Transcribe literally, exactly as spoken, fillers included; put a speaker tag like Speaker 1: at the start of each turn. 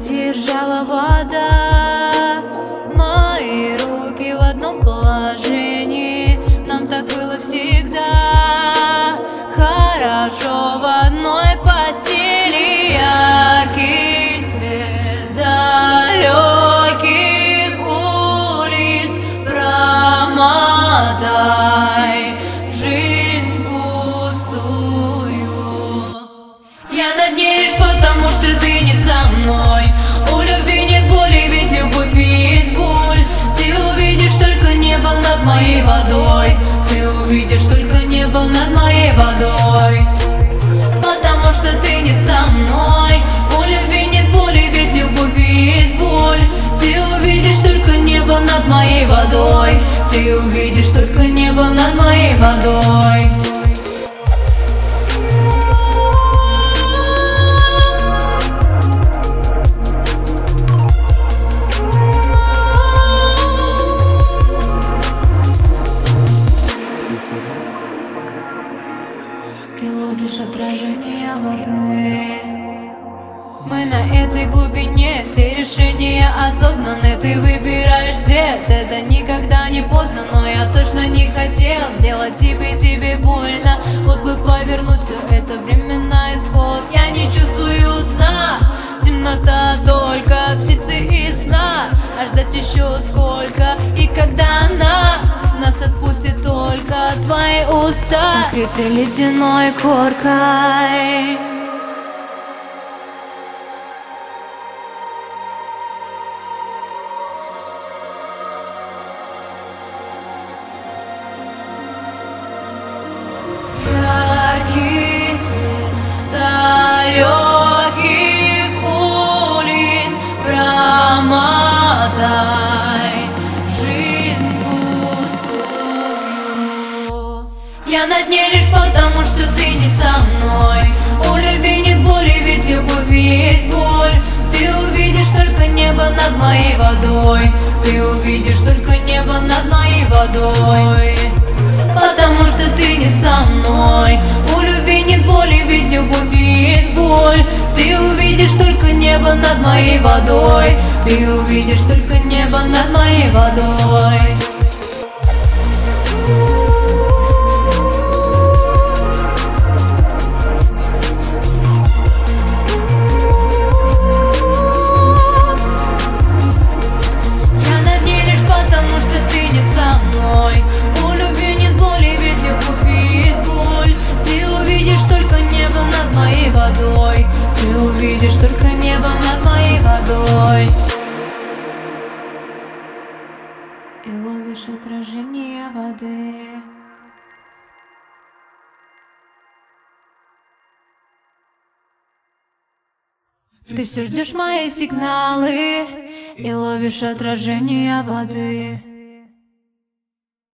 Speaker 1: держала вода. Мои руки в одном положении, нам так было всегда. Хорошо в одной постели, яркий свет далеких улиц промотай жизнь пустую. Я над ней лишь потому, что ты не со мной. У любви нет боли, ведь любовь есть боль. Ты увидишь только небо над моей водой. Ты увидишь только небо над моей водой. Потому что ты не со мной. У любви нет боли, ведь любовь есть боль. Ты увидишь только небо над моей водой. Ты увидишь только небо над моей водой. И ловишь отражение воды. Мы на этой глубине, все решения осознаны. Ты выбираешь свет, это никогда не поздно. Но я точно не хотел сделать тебе, тебе больно. Вот бы повернуть все это временной исход. Я не чувствую сна, темнота только птицы из сна. А ждать еще сколько, и когда она нас отпустит только твои уста, покрыты ледяной коркой. Яркий свет далеких улиц промотай жизнь пустую. Я над ней лишь потому, что ты не со мной. У любви нет боли, ведь любовь есть боль. Ты увидишь только небо над моей водой. Ты увидишь только небо над моей водой. Потому что ты не со мной. У любви нет боли, ведь любовь есть боль. Ты увидишь только небо над моей водой. Ты увидишь только небо над моей водой. Я над ней лишь потому, что ты не со мной. У любви нет боли, ведь любовь есть боль. Ты увидишь только небо над моей водой. Ты увидишь только небо над моей водой. И ловишь отражение воды. Ты все ждешь мои сигналы и ловишь отражение воды.